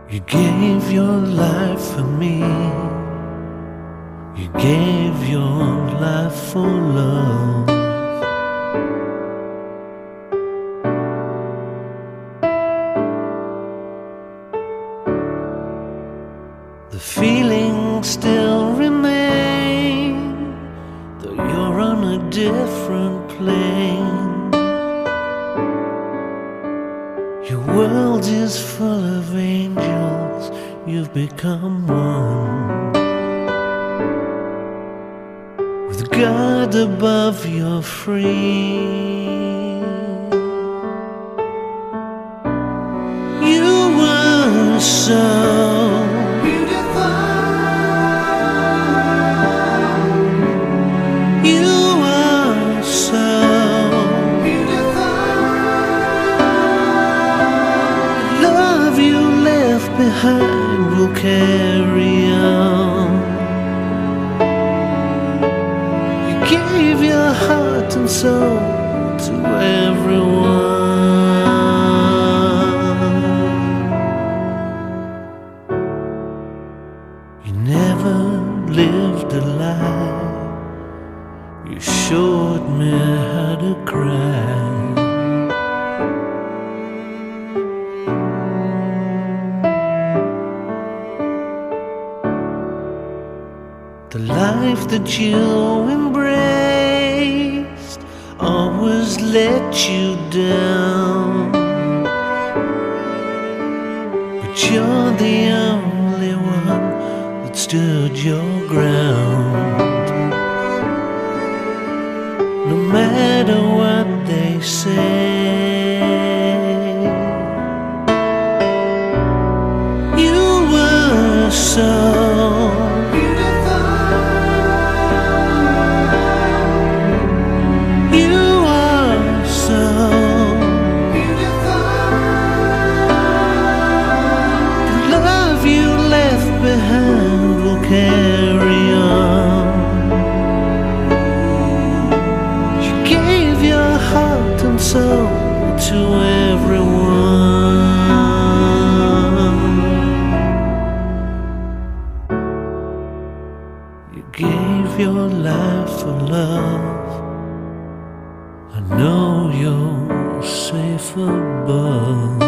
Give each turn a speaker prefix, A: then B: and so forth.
A: You gave your life for me. You gave your life for love. The feelings still remain, though you're on a different plane. Your world is full of angels, you've become one. With God above, you're free. You were so beautiful. You were so behind will carry on. You gave your heart and soul to everyone. You never lived a lie. You showed me how to cry. The life that you embraced always let you down, but you're the only one that stood your ground. No matter what they say, you were so behind will carry on. You gave your heart and soul to everyone. You gave your life for love. I know you're safe above.